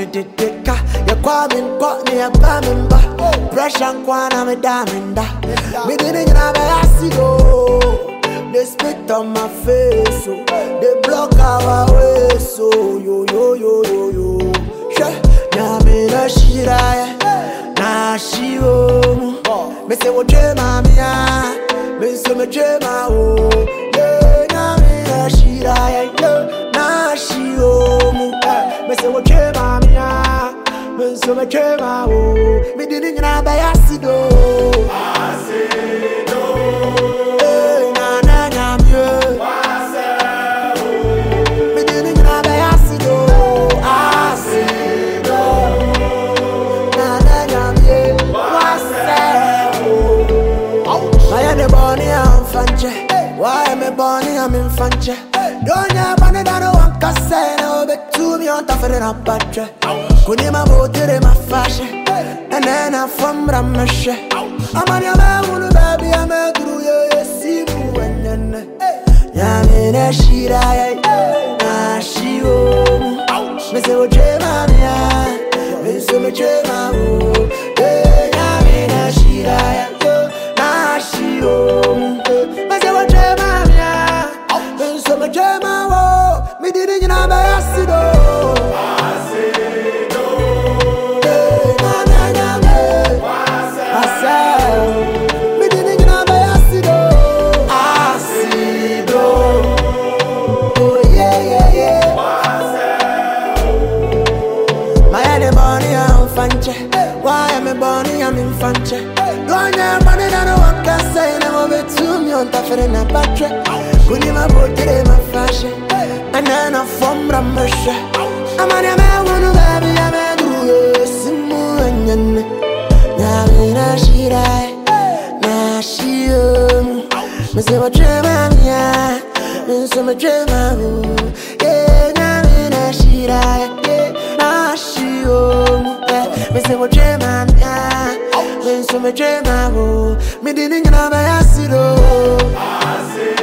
didika. Ya kwamin kwa ni ya pamimba. Pressure kwana me daminda. Me didn't have a acid. They spit on my face, so they block our way, so yo yo yo yo yo. Now me na shira, na shio. Me say what dream mami ya, me say me dream oh. Yeah, now me na shira, na shio. Me say what dream mami ya, me say me dream oh. Me didn't have a acid. Why am I born here? I'm in Fanche. Don't you have any that one can say no, but to me on top of the battery. Couldn't my motor in my fashion, and then I'm from Ramesh. I'm on your man, baby, I'm a guru, you see you and then. Yammy, a shira, a shio. Miss a dream, Miss a dream, Yammy, a shira, a shio. Me didn't know about acid. Me didn't know about acid. Acid. Oh yeah yeah yeah. My head born here I'm fanche. Why am I born here I'm in fanche? Don't you money that no one can say never be to me on top of the battery. Couldn't my body my fashion. And then I'm from Ramesh. I'm on your man, baby, I'm a guru, Simu and Yan. Yamina Shira, Nashio. Miss a dream, yeah, Miss a dream, yeah, Yamina Shira, Nashio. Miss a dream, yeah, Miss a dream, me didn't know my acid.